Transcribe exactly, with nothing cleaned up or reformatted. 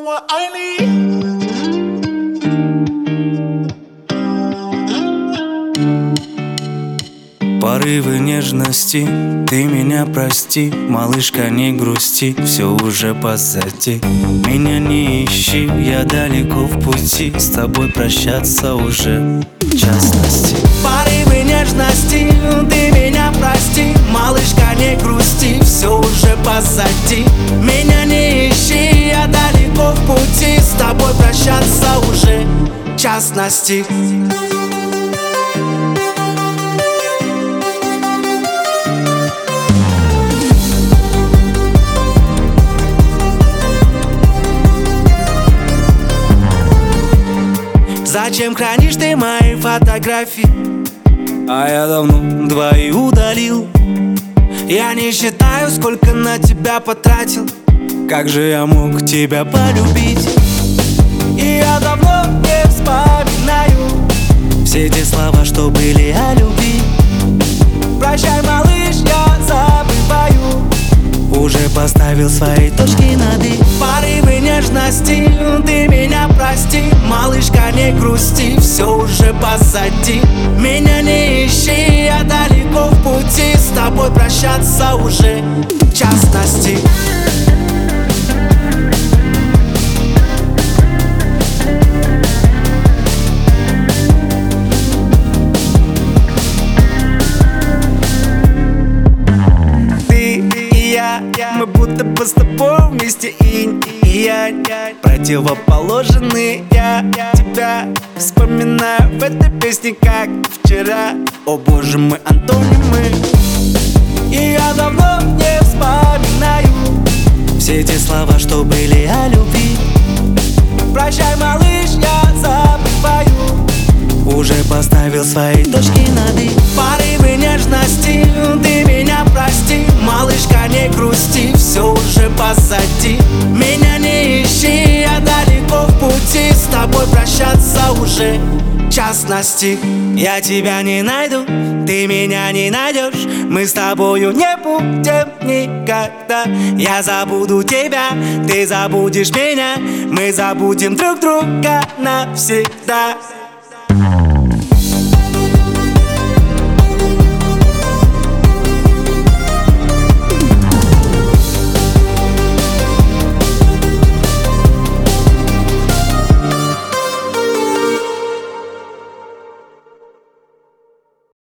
what I need. Порывы нежности, ты меня прости, малышка, не грусти, все уже позади. Меня не ищи, я далеко в пути, с тобой прощаться уже в частности. Порывы нежности, ты меня прости, малышка, не грусти, все уже позади. Меня не ищи, я далеко в пути, с тобой прощаться уже в частности. Зачем хранишь ты мои фотографии? А я давно двои удалил. Я не считаю, сколько на тебя потратил. Как же я мог тебя полюбить? И я давно не вспоминаю все те слова, что были о любви. Прощай, малыш, я забываю. Уже поставил свои точки над «и». Порывы нежности, ты меня прости, малышка, не грусти, все уже позади. Меня не ищи, я далеко в пути, с тобой прощаться уже в частности. Мы будто бы с тобой вместе, инь и янь, противоположные. Я тебя вспоминаю в этой песне, как вчера. О боже мой, антонимы. И я давно не вспоминаю все те слова, что были о любви. Прощай, малыш, я забываю. Уже поставил свои точки над «и». Порывы нежности, ты меня прости, малышка, не грусти, все уже позади. Меня не ищи, я далеко в пути, с тобой прощаться уже в частности. Я тебя не найду, ты меня не найдешь, мы с тобою не будем никогда. Я забуду тебя, ты забудешь меня, мы забудем друг друга навсегда.